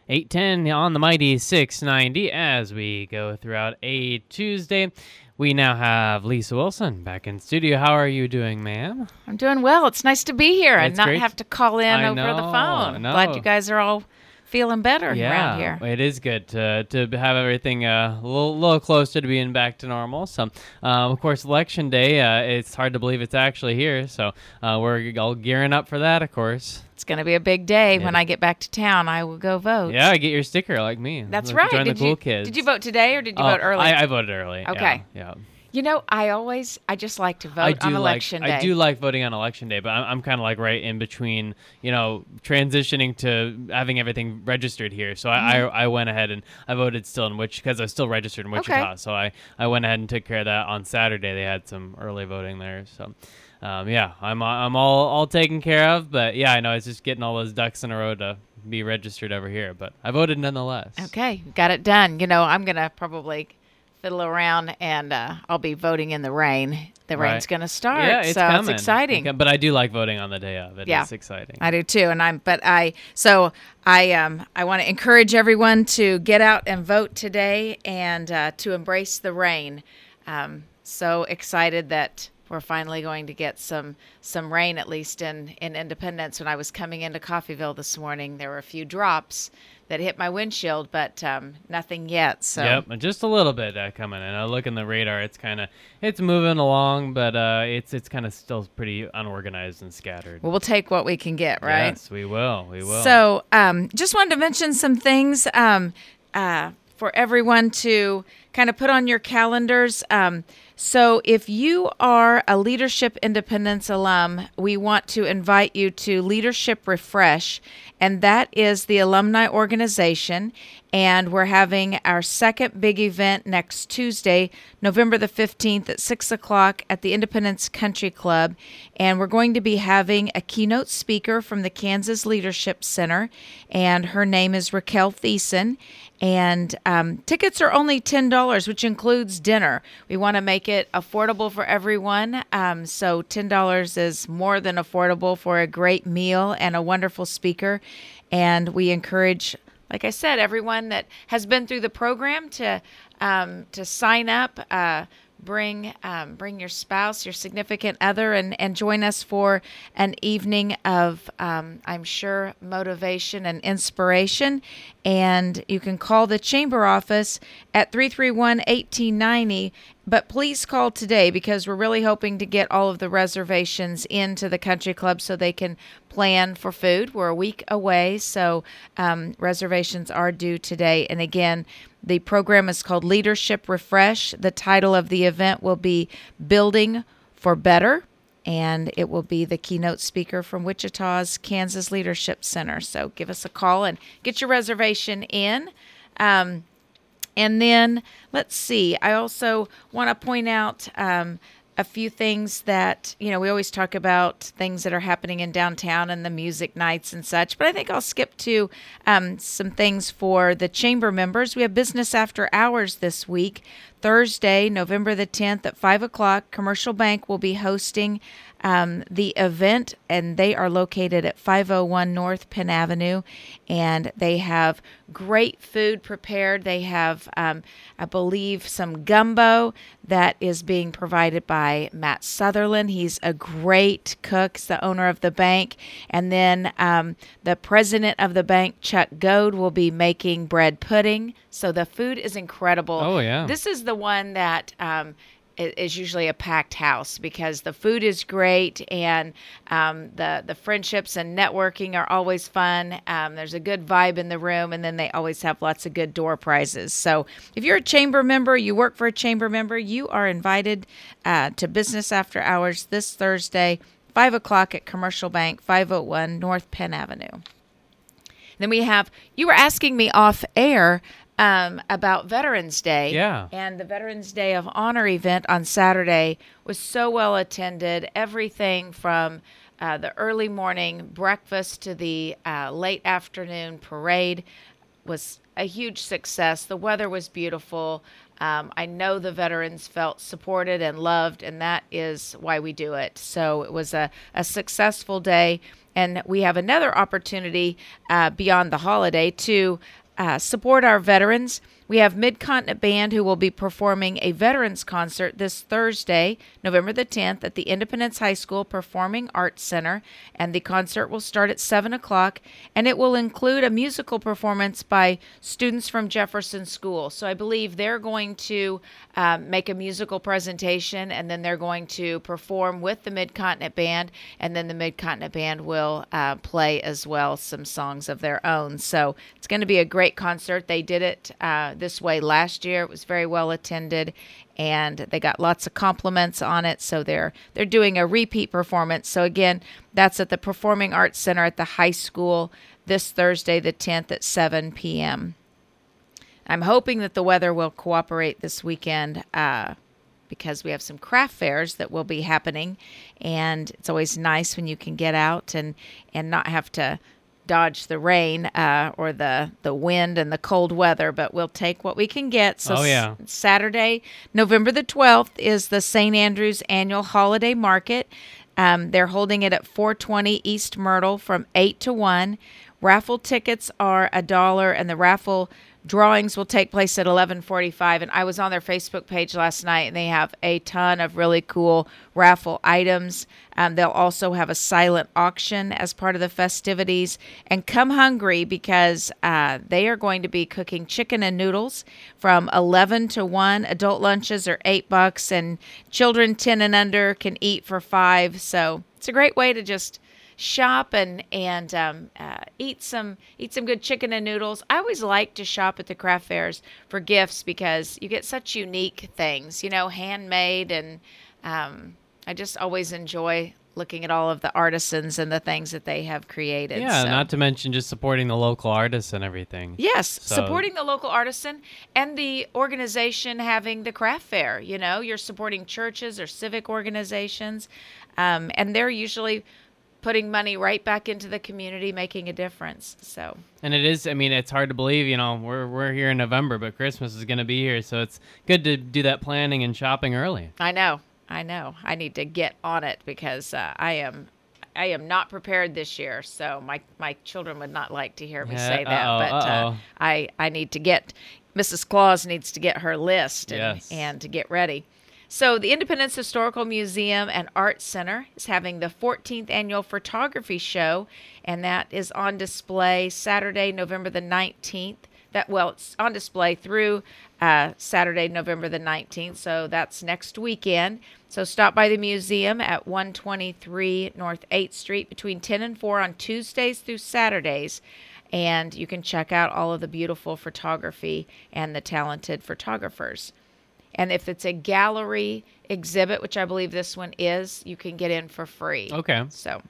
8:10 on the mighty 690 as we go throughout a Tuesday. We now have Lisa Wilson back in studio. How are you doing, ma'am? I'm doing well. It's nice to be here and It's not great. have to call in I over the know, phone. no. Glad you guys are all feeling better around here. It is good to have everything a little closer to being back to normal. So, of course, Election Day, it's hard to believe it's actually here. So we're all gearing up for that, of course. It's going to be a big day. When I get back to town, I will go vote. Yeah, get your sticker like me. That's right. Join the cool kids. Did you vote today or did you vote early? I voted early. Okay. Yeah. You know, I just like to vote on Election Day. I do like voting on Election Day, but I'm kind of like right in between, transitioning to having everything registered here. So I went ahead and I voted still in because I was still registered in Wichita. Okay. So I went ahead and took care of that on Saturday. They had some early voting there. So, I'm all taken care of. But yeah, I know it's just getting all those ducks in a row to be registered over here. But I voted nonetheless. Okay, got it done. I'm going to probably fiddle around and I'll be voting in the rain. The rain's going to start. Yeah, it's so coming. It's exciting. But I do like voting on the day of. It's exciting. I do too. And I want to encourage everyone to get out and vote today and to embrace the rain. So excited that we're finally going to get some rain, at least in Independence. When I was coming into Coffeyville this morning, there were a few drops that hit my windshield, but nothing yet. So yep, just a little bit coming in. I look in the radar; it's moving along, but it's kind of still pretty unorganized and scattered. Well, we'll take what we can get, right? Yes, we will. So, just wanted to mention some things for everyone to kind of put on your calendars. So if you are a Leadership Independence alum, we want to invite you to Leadership Refresh, and that is the alumni organization. And we're having our second big event next Tuesday, November the 15th at 6 o'clock at the Independence Country Club. And we're going to be having a keynote speaker from the Kansas Leadership Center, and her name is Raquel Thiessen. And tickets are only $10, which includes dinner. We want to make it affordable for everyone. So $10 is more than affordable for a great meal and a wonderful speaker. And we encourage, like I said, everyone that has been through the program to sign up. Bring your spouse, your significant other, and join us for an evening of, I'm sure, motivation and inspiration. And you can call the chamber office at 331-1890. But please call today because we're really hoping to get all of the reservations into the country club so they can plan for food. We're a week away, so reservations are due today. And again, the program is called Leadership Refresh. The title of the event will be Building for Better, and it will be the keynote speaker from Wichita's Kansas Leadership Center. So give us a call and get your reservation in. And then, let's see, I also want to point out a few things that, we always talk about things that are happening in downtown and the music nights and such, but I think I'll skip to some things for the chamber members. We have Business After Hours this week. Thursday, November the 10th at 5 o'clock, Commercial Bank will be hosting the event, and they are located at 501 North Penn Avenue, and they have great food prepared. They have, I believe, some gumbo that is being provided by Matt Sutherland. He's a great cook. He's the owner of the bank. And then the president of the bank, Chuck Goad, will be making bread pudding. So the food is incredible. Oh, yeah. This is the one that is usually a packed house because the food is great and the friendships and networking are always fun. There's a good vibe in the room, and then they always have lots of good door prizes. So if you're a chamber member, you work for a chamber member, you are invited to Business After Hours this Thursday, 5 o'clock at Commercial Bank, 501 North Penn Avenue. Then we have, you were asking me off air about Veterans Day. Yeah. And the Veterans Day of Honor event on Saturday was so well attended. Everything from the early morning breakfast to the late afternoon parade was a huge success. The weather was beautiful. I know the veterans felt supported and loved, and that is why we do it. So it was a successful day. And we have another opportunity beyond the holiday to support our veterans. We have Mid-Continent Band who will be performing a veterans concert this Thursday, November the 10th, at the Independence High School Performing Arts Center, and the concert will start at 7 o'clock, and it will include a musical performance by students from Jefferson School. So I believe they're going to make a musical presentation, and then they're going to perform with the Mid-Continent Band, and then the Mid-Continent Band will play as well some songs of their own. So it's going to be a great concert. They did it this way last year. It was very well attended, and they got lots of compliments on it. So they're doing a repeat performance. So again, that's at the Performing Arts Center at the high school this Thursday, the 10th at 7 p.m. I'm hoping that the weather will cooperate this weekend because we have some craft fairs that will be happening, and it's always nice when you can get out and not have to dodge the rain or the wind and the cold weather, but we'll take what we can get. So Saturday, November the 12th is the St. Andrews Annual Holiday Market. They're holding it at 420 East Myrtle from 8 to 1. Raffle tickets are $1, and the raffle drawings will take place at 11:45. And I was on their Facebook page last night, and they have a ton of really cool raffle items. They'll also have a silent auction as part of the festivities. And come hungry, because they are going to be cooking chicken and noodles from 11 to 1. Adult lunches are $8, and children 10 and under can eat for $5. So it's a great way to just shop and eat some good chicken and noodles. I always like to shop at the craft fairs for gifts because you get such unique things, handmade, and I just always enjoy looking at all of the artisans and the things that they have created. Yeah, so. Not to mention just supporting the local artists and everything. Yes, supporting the local artisan and the organization having the craft fair. You're supporting churches or civic organizations, and they're usually putting money right back into the community, making a difference. So, and it is, it's hard to believe, we're here in November, but Christmas is going to be here. So it's good to do that planning and shopping early. I know. I need to get on it because I am not prepared this year. So my children would not like to hear me say that, but I need to get, Mrs. Claus needs to get her list and to get ready. So the Independence Historical Museum and Arts Center is having the 14th Annual Photography Show, and that is on display Saturday, November the 19th. It's on display through Saturday, November the 19th, so that's next weekend. So stop by the museum at 123 North 8th Street between 10 and 4 on Tuesdays through Saturdays, and you can check out all of the beautiful photography and the talented photographers. And if it's a gallery exhibit, which I believe this one is, you can get in for free. Okay. So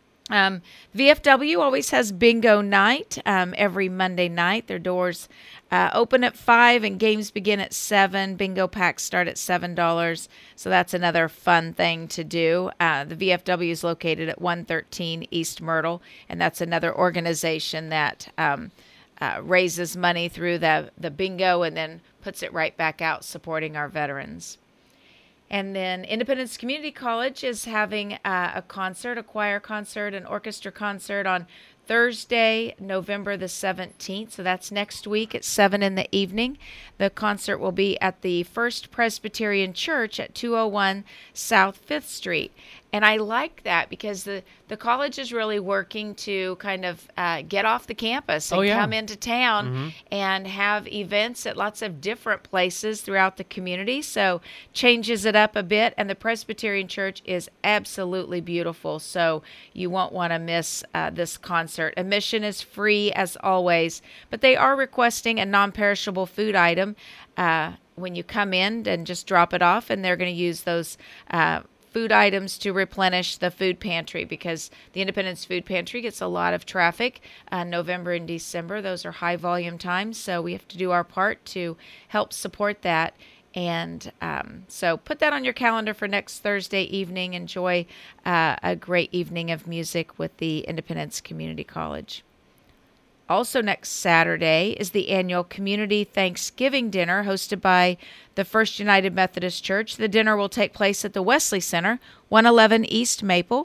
VFW always has bingo night every Monday night. Their doors open at 5 and games begin at 7. Bingo packs start at $7. So that's another fun thing to do. The VFW is located at 113 East Myrtle, and that's another organization that raises money through the bingo and then puts it right back out supporting our veterans. And then Independence Community College is having a concert, a choir concert, an orchestra concert on Thursday, November the 17th. So that's next week at 7 in the evening. The concert will be at the First Presbyterian Church at 201 South 5th Street. And I like that because the college is really working to kind of get off the campus and come into town and have events at lots of different places throughout the community. So changes it up a bit. And the Presbyterian Church is absolutely beautiful. So you won't want to miss this concert. Admission is free as always, but they are requesting a non-perishable food item when you come in, and just drop it off. And they're going to use those food items to replenish the food pantry, because the Independence Food Pantry gets a lot of traffic. November and December, those are high volume times, so we have to do our part to help support that. And so put that on your calendar for next Thursday evening. Enjoy a great evening of music with the Independence Community College. Also next Saturday is the annual Community Thanksgiving Dinner hosted by the First United Methodist Church. The dinner will take place at the Wesley Center, 111 East Maple,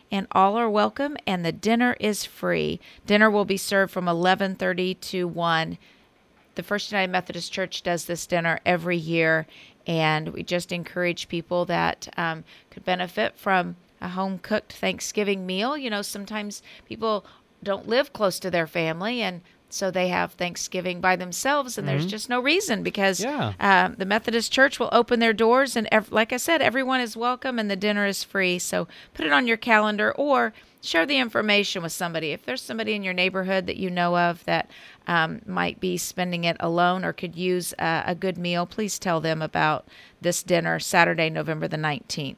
and all are welcome, and the dinner is free. Dinner will be served from 11:30 to 1. The First United Methodist Church does this dinner every year, and we just encourage people that could benefit from a home-cooked Thanksgiving meal. You know, sometimes people don't live close to their family, and so they have Thanksgiving by themselves, and there's just no reason because the Methodist Church will open their doors, and like I said, everyone is welcome, and the dinner is free. So put it on your calendar or share the information with somebody. If there's somebody in your neighborhood that you know of that might be spending it alone or could use a good meal, please tell them about this dinner Saturday, November the 19th.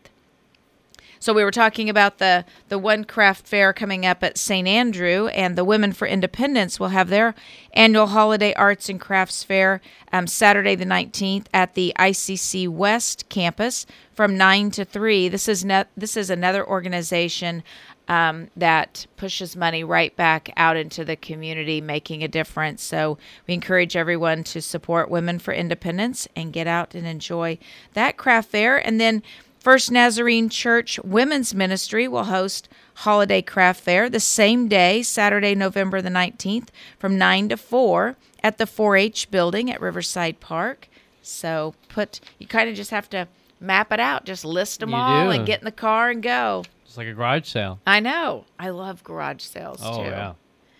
So we were talking about the one craft fair coming up at St. Andrew, and the Women for Independence will have their annual holiday arts and crafts fair Saturday the 19th at the ICC West campus from 9 to 3. This is another organization that pushes money right back out into the community, making a difference. So we encourage everyone to support Women for Independence and get out and enjoy that craft fair. And then First Nazarene Church Women's Ministry will host Holiday Craft Fair the same day, Saturday, November the 19th, from 9 to 4 at the 4-H building at Riverside Park. So you kind of just have to map it out, just list them all and get in the car and go. It's like a garage sale. I know. I love garage sales too. Oh, yeah.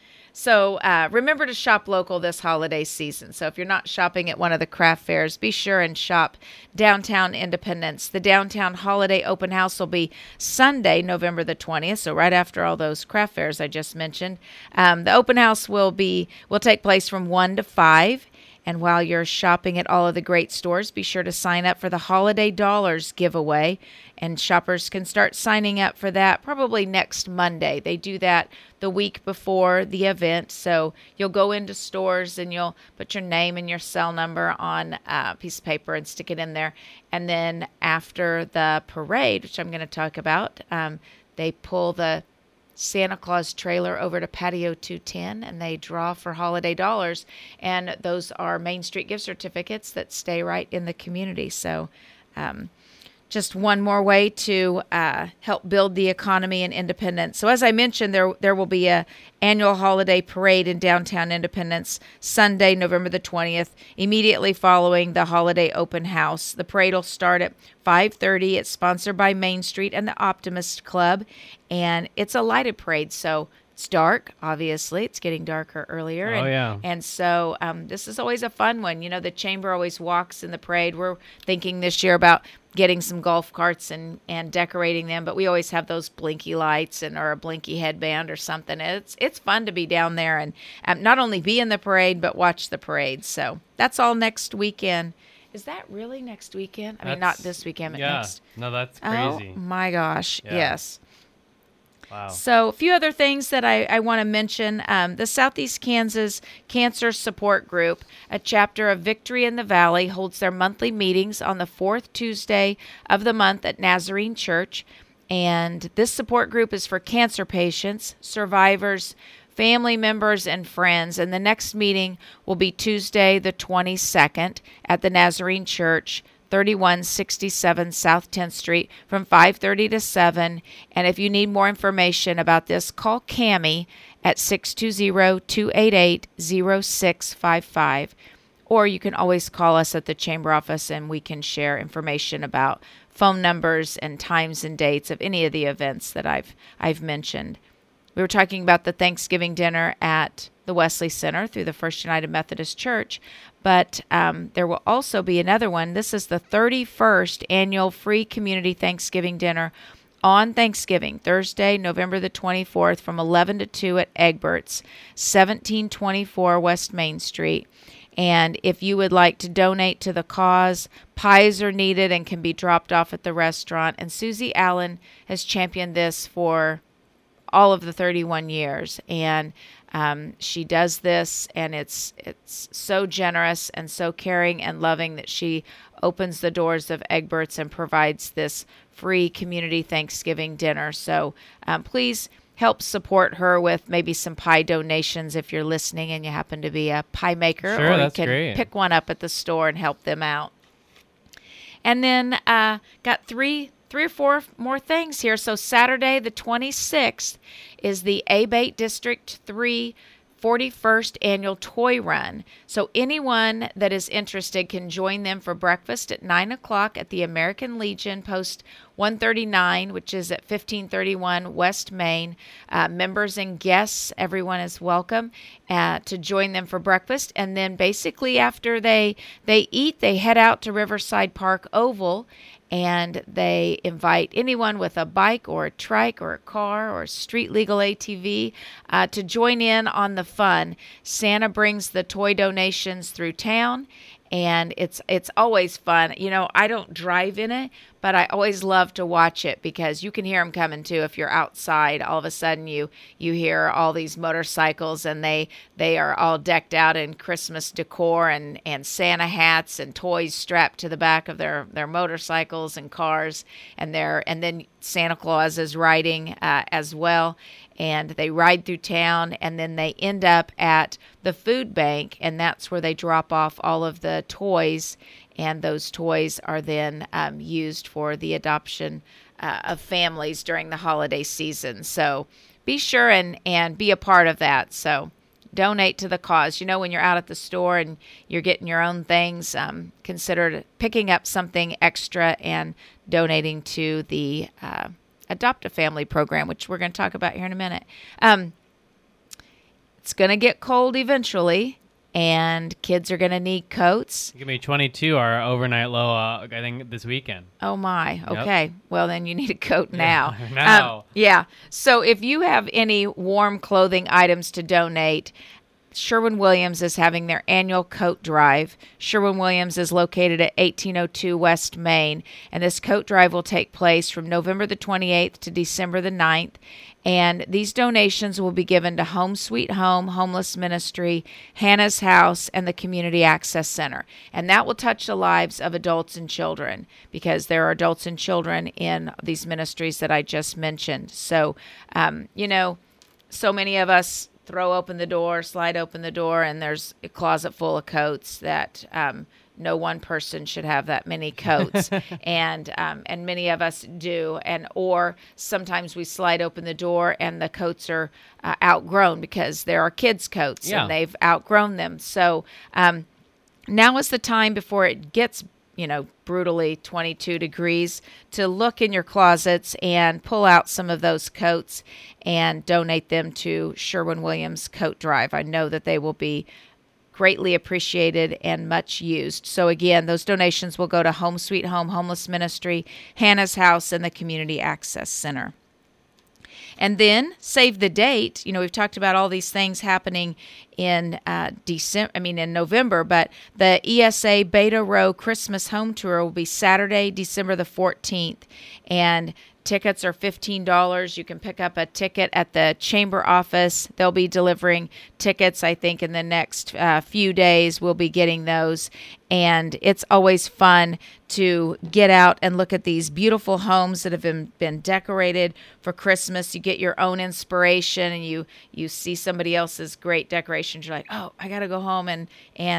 So remember to shop local this holiday season. So if you're not shopping at one of the craft fairs, be sure and shop Downtown Independence. The Downtown Holiday Open House will be Sunday, November the 20th, so right after all those craft fairs I just mentioned. The open house will take place from 1 to 5. And while you're shopping at all of the great stores, be sure to sign up for the Holiday Dollars giveaway. And shoppers can start signing up for that probably next Monday. They do that the week before the event. So you'll go into stores and you'll put your name and your cell number on a piece of paper and stick it in there. And then after the parade, which I'm going to talk about, they pull the Santa Claus trailer over to Patio 210, and they draw for Holiday Dollars, and those are Main Street gift certificates that stay right in the community. So just one more way to help build the economy and Independence. So as I mentioned, there will be a annual holiday parade in downtown Independence Sunday, November the 20th, immediately following the holiday open house. The parade will start at 5:30. It's sponsored by Main Street and the Optimist Club, and it's a lighted parade, so it's dark, obviously. It's getting darker earlier. And so this is always a fun one. You know, the chamber always walks in the parade. We're thinking this year about getting some golf carts and decorating them, but we always have those blinky lights or a blinky headband or something. It's fun to be down there and not only be in the parade, but watch the parade. So that's all next weekend. Is that really next weekend? I mean, not this weekend, but next. No, that's crazy. Oh, my gosh. Yeah. Yes. Wow. So a few other things that I want to mention. The Southeast Kansas Cancer Support Group, a chapter of Victory in the Valley, holds their monthly meetings on the fourth Tuesday of the month at Nazarene Church. And this support group is for cancer patients, survivors, family members, and friends. And the next meeting will be Tuesday the 22nd at the Nazarene Church, 3167 South 10th Street from 5:30 to 7. And if you need more information about this, call Cammie at 620-288-0655. Or you can always call us at the chamber office and we can share information about phone numbers and times and dates of any of the events that I've mentioned. We were talking about the Thanksgiving dinner at the Wesley Center through the First United Methodist Church, but there will also be another one. This is the 31st annual free community Thanksgiving dinner on Thanksgiving, Thursday, November the 24th from 11 to 2 at Egbert's, 1724 West Main Street. And if you would like to donate to the cause, pies are needed and can be dropped off at the restaurant. And Susie Allen has championed this for all of the 31 years. And she does this, and it's so generous and so caring and loving that she opens the doors of Egbert's and provides this free community Thanksgiving dinner. So please help support her with maybe some pie donations if you're listening and you happen to be a pie maker. Sure, or you that's can great. Pick one up at the store and help them out. And then got three three or four more things here. So Saturday the 26th is the Abate District 3 41st Annual Toy Run. So anyone that is interested can join them for breakfast at 9 o'clock at the American Legion, Post 139, which is at 1531 West Main. Members and guests, everyone is welcome to join them for breakfast. And then basically after they eat, they head out to Riverside Park Oval, and they invite anyone with a bike or a trike or a car or a street legal ATV to join in on the fun. Santa brings the toy donations through town, and it's always fun. You know, I don't drive in it, but I always love to watch it because you can hear them coming too. If you're outside, all of a sudden you hear all these motorcycles, and they are all decked out in Christmas decor and Santa hats and toys strapped to the back of their motorcycles and cars, and then Santa Claus is riding as well. And they ride through town, and then they end up at the food bank, and that's where they drop off all of the toys, and those toys are then used for the adoption of families during the holiday season. So be sure and be a part of that. So donate to the cause. You know, when you're out at the store and you're getting your own things, consider picking up something extra and donating to the Adopt a Family program, which we're going to talk about here in a minute. It's going to get cold eventually, and kids are going to need coats. It's going to be 22, our overnight low, I think, this weekend. Oh, my. Okay. Yep. Well, then you need a coat now. Yeah, now. Yeah. So if you have any warm clothing items to donate, Sherwin-Williams is having their annual coat drive. Sherwin-Williams is located at 1802 West Main, and this coat drive will take place from November the 28th to December the 9th. And these donations will be given to Home Sweet Home, Homeless Ministry, Hannah's House, and the Community Access Center. And that will touch the lives of adults and children, because there are adults and children in these ministries that I just mentioned. So, you know, so many of us slide open the door, and there's a closet full of coats that no one person should have that many coats, and many of us do, or sometimes we slide open the door and the coats are outgrown because there are kids' coats and they've outgrown them. So now is the time before it gets brutally 22 degrees to look in your closets and pull out some of those coats and donate them to Sherwin-Williams Coat Drive. I know that they will be greatly appreciated and much used. So again, those donations will go to Home Sweet Home, Homeless Ministry, Hannah's House, and the Community Access Center. And then save the date. You know, we've talked about all these things happening in in November, but the ESA Beta Row Christmas Home Tour will be Saturday, December the 14th. And tickets are $15. You can pick up a ticket at the chamber office. They'll be delivering tickets, I think, in the next few days. We'll be getting those. And it's always fun to get out and look at these beautiful homes that have been decorated for Christmas. You get your own inspiration, and you see somebody else's great decorations. You're like, oh, I got to go home and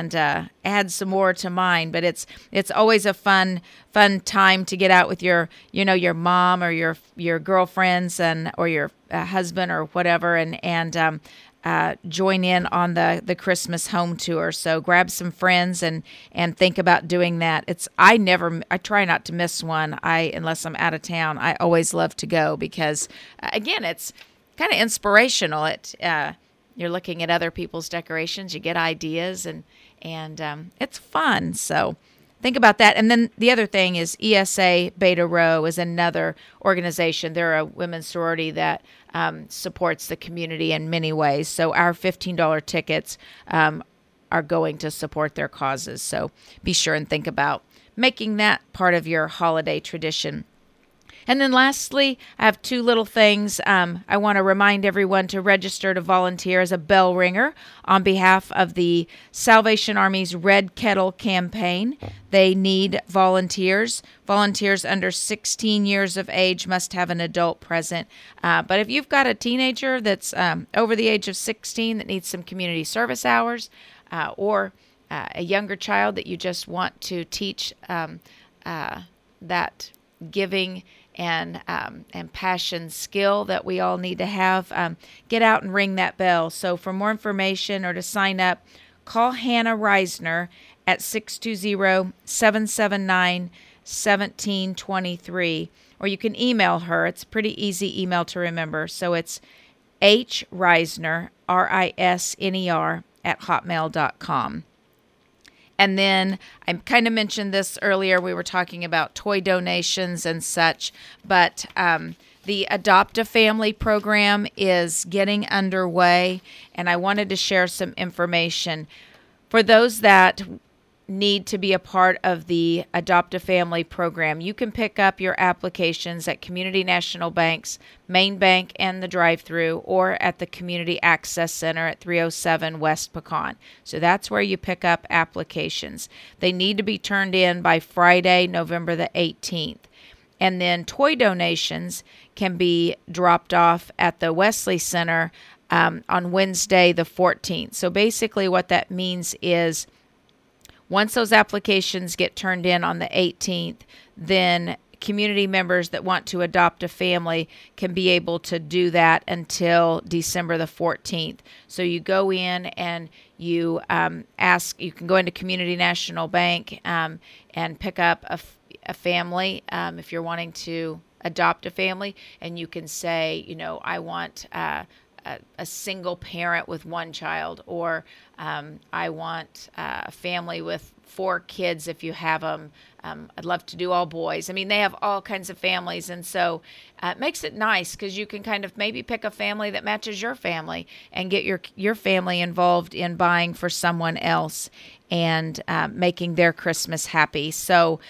add some more to mine. But it's always a fun time to get out with your mom or your girlfriends or your husband or whatever, and join in on the Christmas home tour. So grab some friends and think about doing that. I try not to miss one. Unless I'm out of town, I always love to go because again, it's kind of inspirational. You're looking at other people's decorations, you get ideas, and it's fun. So think about that. And then the other thing is ESA Beta Row is another organization. They're a women's sorority that supports the community in many ways. So our $15 tickets are going to support their causes. So be sure and think about making that part of your holiday tradition. And then lastly, I have two little things. I want to remind everyone to register to volunteer as a bell ringer on behalf of the Salvation Army's Red Kettle campaign. They need volunteers. Volunteers under 16 years of age must have an adult present. But if you've got a teenager that's over the age of 16 that needs some community service hours, or a younger child that you just want to teach that giving and passion, skill that we all need to have. Get out and ring that bell. So for more information or to sign up, call Hannah Reisner at 620-779-1723, or you can email her. It's a pretty easy email to remember. So it's hreisner, RISNER, at hotmail.com. And then I kind of mentioned this earlier. We were talking about toy donations and such, but the Adopt a Family program is getting underway, and I wanted to share some information. For those that need to be a part of the Adopt a Family program, you can pick up your applications at Community National Bank's main bank and the drive-thru, or at the Community Access Center at 307 West Pecan. So that's where you pick up applications. They need to be turned in by Friday, November the 18th. And then toy donations can be dropped off at the Wesley Center on Wednesday the 14th. So basically what that means is, once those applications get turned in on the 18th, then community members that want to adopt a family can be able to do that until December the 14th. So you go in and you you can go into Community National Bank and pick up a family if you're wanting to adopt a family, and you can say, I want a single parent with one child, or I want a family with 4 kids if you have them. I'd love to do all boys. I mean, they have all kinds of families, and so it makes it nice because you can kind of maybe pick a family that matches your family and get your family involved in buying for someone else and making their Christmas happy. So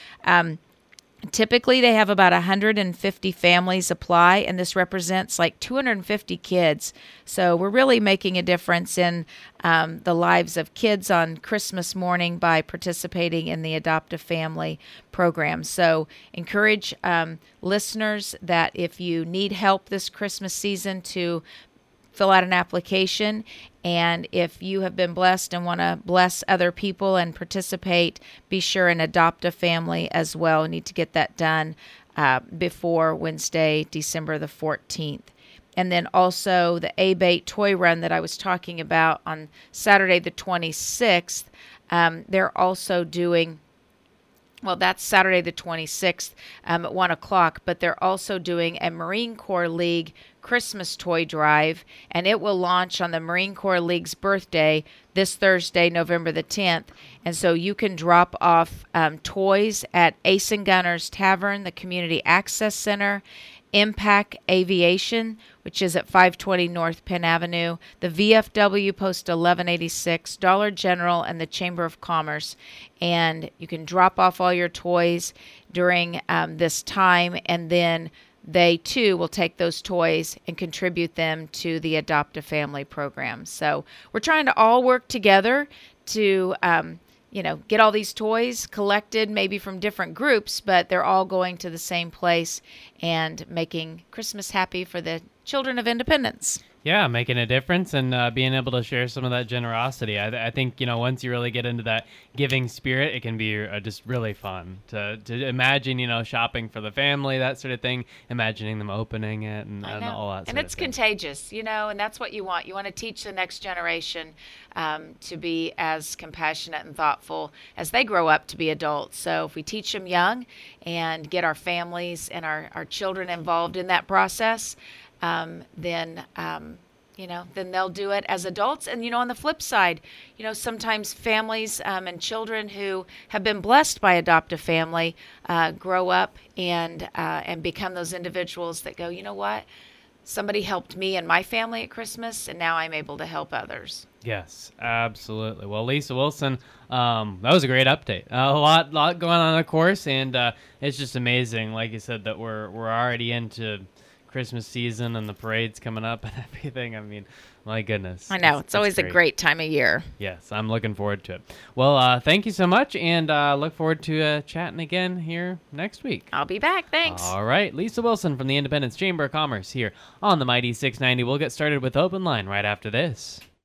typically, they have about 150 families apply, and this represents like 250 kids. So we're really making a difference in the lives of kids on Christmas morning by participating in the Adopt a Family program. So encourage listeners that if you need help this Christmas season to fill out an application. And if you have been blessed and want to bless other people and participate, be sure and adopt a family as well. You need to get that done before Wednesday, December the 14th. And then also the A-Bait toy run that I was talking about on Saturday the 26th, they're also doing, well, that's Saturday the 26th at 1 o'clock, but they're also doing a Marine Corps League Christmas toy drive, and it will launch on the Marine Corps League's birthday this Thursday, November the 10th. And so you can drop off toys at Ace and Gunners Tavern, the Community Access Center, Impact Aviation, which is at 520 North Penn Avenue, the VFW Post 1186, Dollar General, and the Chamber of Commerce. And you can drop off all your toys during this time, and then they too will take those toys and contribute them to the Adopt a Family program. So we're trying to all work together to get all these toys collected, maybe from different groups, but they're all going to the same place and making Christmas happy for the children of independence. Yeah, making a difference and being able to share some of that generosity. I think, once you really get into that giving spirit, it can be just really fun to imagine, shopping for the family, that sort of thing, imagining them opening it and all that sort of thing. And it's contagious, and that's what you want. You want to teach the next generation to be as compassionate and thoughtful as they grow up to be adults. So if we teach them young and get our families and our children involved in that process, then they'll do it as adults. And, on the flip side, sometimes families and children who have been blessed by Adopt a Family grow up and become those individuals that go, you know what? Somebody helped me and my family at Christmas, and now I'm able to help others. Yes, absolutely. Well, Lisa Wilson, that was a great update. A lot going on, of course, and it's just amazing, like you said, that we're already into Christmas season and the parade's coming up and everything. I mean, my goodness. I know. It's always a great time of year. Yes, I'm looking forward to it. Well, thank you so much, and look forward to chatting again here next week. I'll be back. Thanks. All right. Lisa Wilson from the Independence Chamber of Commerce here on the Mighty 690. We'll get started with Open Line right after this.